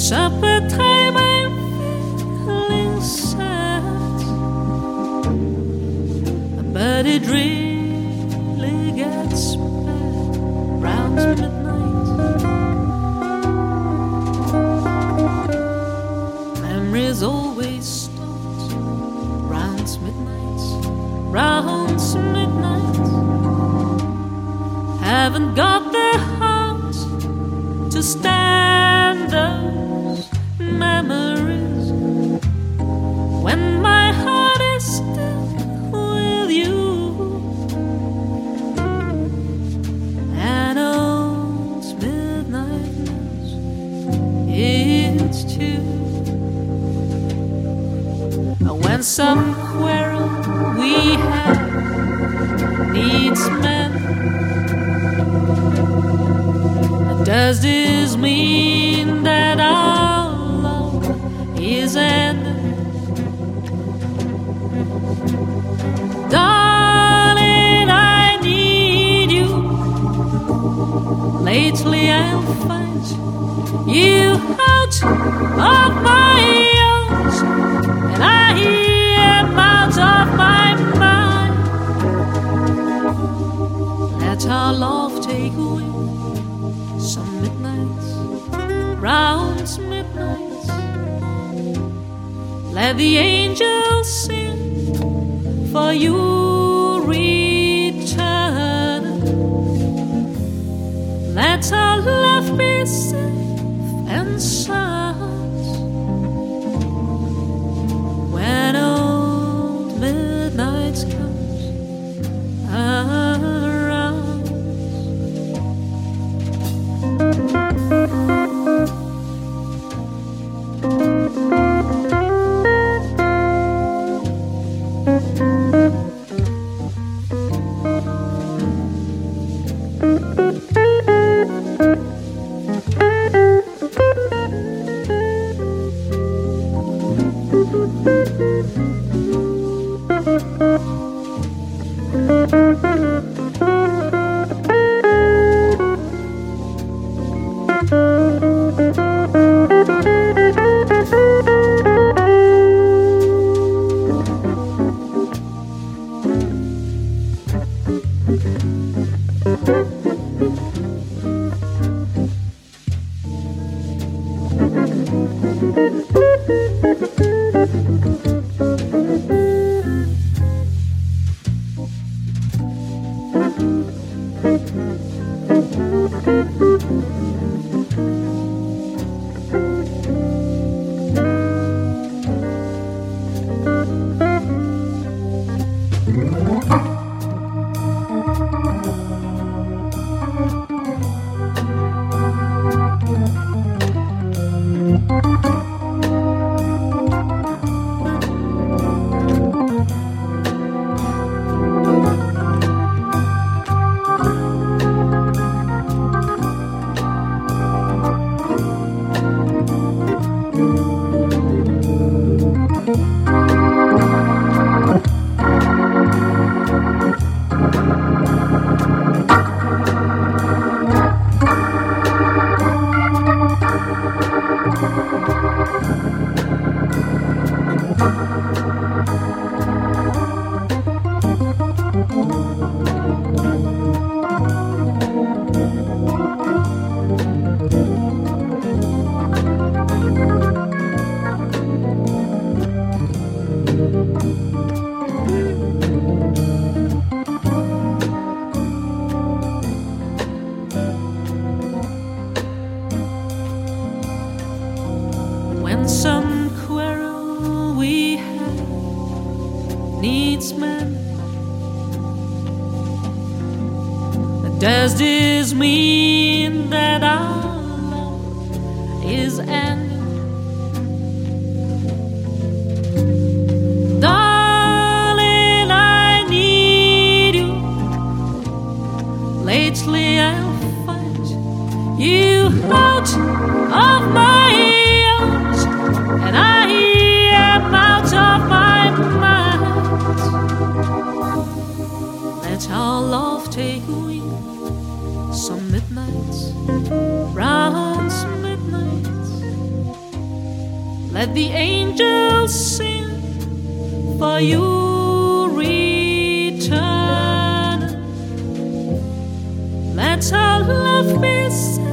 supper time I'm feeling sad, but it really gets bad round midnight. Memories always start round midnight, round midnight. Haven't got the heart to stand those memories when my heart is still with you. And old midnight knows it's true. When some quarrel we have needs mend, does this mean that our love is ended? Darling, I need you. Lately I'll find you out of my arms, and I am out of my mind. Let our love take away some midnights, round midnights. Let the angels sing for you return. Let our love be safe and sound when old midnight comes around. When some quarrel we have needs mend, does this mean that our love is ended? Darling, I need you. Lately I'll find you out of my arms, and I am out of my mind. Let our love take away some midnights, round midnights. let the angels sing for you return. Let our love be